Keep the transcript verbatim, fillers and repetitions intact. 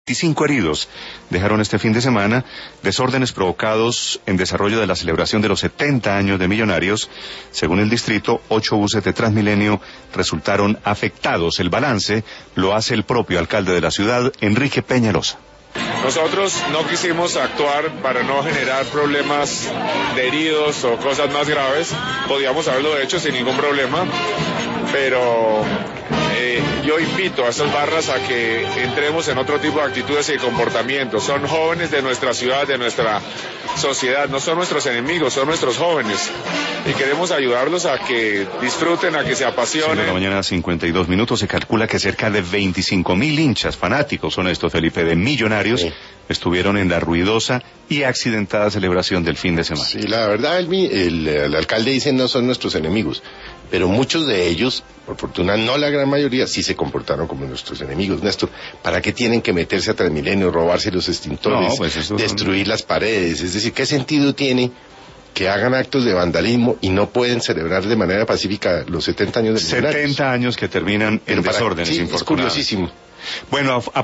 veinticinco heridos dejaron este fin de semana desórdenes provocados en desarrollo de la celebración de los setenta años de Millonarios. Según el distrito, ocho buses de Transmilenio resultaron afectados. El balance lo hace el propio alcalde de la ciudad, Enrique Peñalosa. Nosotros no quisimos actuar para no generar problemas de heridos o cosas más graves. Podíamos haberlo hecho sin ningún problema, pero eh, yo invito a estas barras a que entremos en otro tipo de actitudes y comportamientos. Son jóvenes de nuestra ciudad, de nuestra sociedad, no son nuestros enemigos, son nuestros jóvenes. Y queremos ayudarlos a que disfruten, a que se apasionen. De la mañana, cincuenta y dos minutos. Se calcula que cerca de veinticinco mil hinchas, fanáticos son estos, Felipe, de Millonarios, sí, estuvieron en la ruidosa y accidentada celebración del fin de semana. Sí, la verdad, el, el, el alcalde dice no son nuestros enemigos, pero muchos de ellos, por fortuna no la gran mayoría, sí se comportaron como nuestros enemigos. Néstor, ¿para qué tienen que meterse a Transmilenio, robarse los extintores, no, pues destruir son... las paredes? Es decir, ¿qué sentido tiene que hagan actos de vandalismo y no pueden celebrar de manera pacífica los setenta años de Millonarios? setenta años que terminan en desórdenes, sí, es curiosísimo. Bueno, a, a